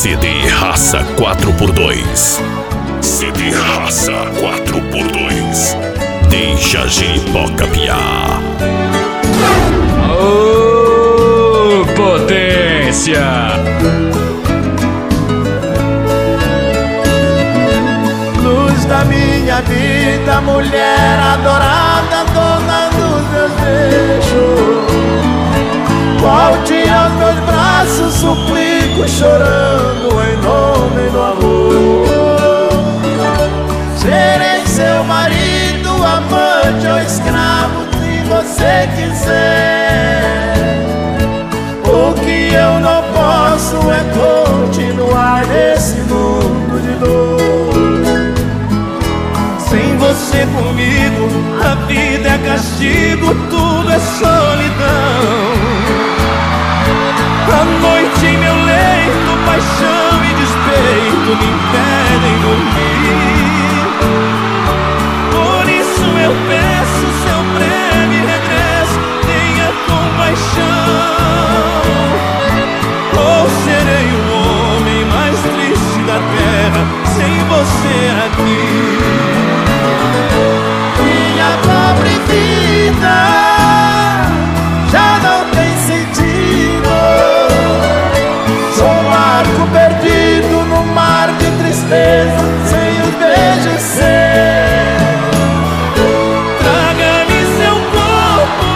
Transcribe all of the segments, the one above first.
CD Raça 4x2. CD Raça 4x2. Deixa a giripoca piar. Ô, potência! Luz da minha vida, mulher adorada, dona dos meus beijos. Volte aos meus braços, suplico, chorando em nome do amor. Serei seu marido, amante ou escravo, se você quiser. O que eu não posso é continuar nesse mundo de dor. Sem você comigo, a vida é castigo, tudo é solidão. A noite em meu leito, paixão e despeito me impedem dormir. Por isso eu peço seu breve regresso, tenha compaixão. Ou serei o homem mais triste da terra sem você aqui. Minha pobre vida já não tem sentido. Sou um barco perdido no mar de tristeza, sem os beijos seus. Traga-me seu corpo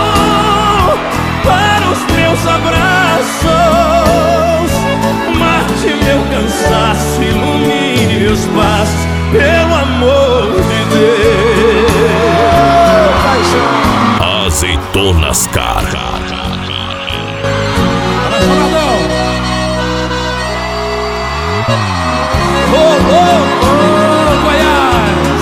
para os meus abraços. Mate meu cansaço, ilumine meus passos, pelo amor de Deus. Azeitonas Cara. Ô, Goiás!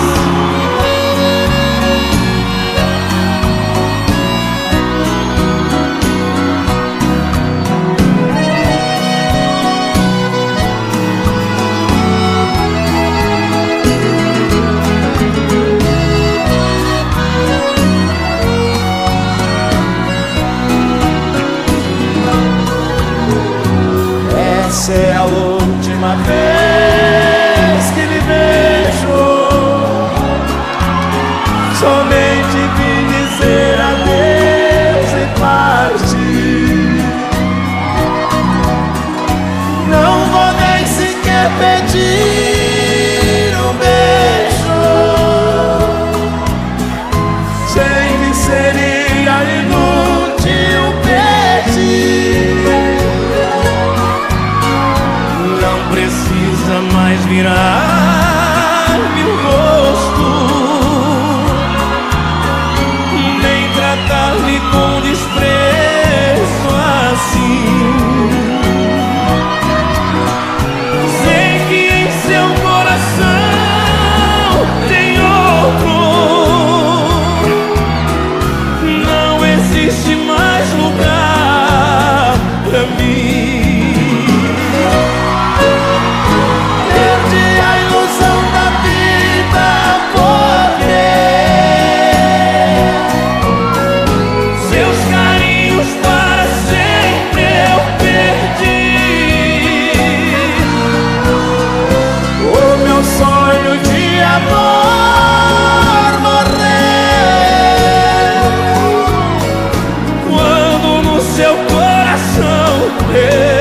Essa é a última vez que lhe vejo. Somente vim dizer adeus e partir. Não vou nem sequer pedir um beijo. Sei que seria inútil pedir. Não precisa mais virar-me o rosto, nem tratar-me com desprezo assim. Sei que em seu coração tem outro. Não existe mais lugar pra mim. Quando no seu coração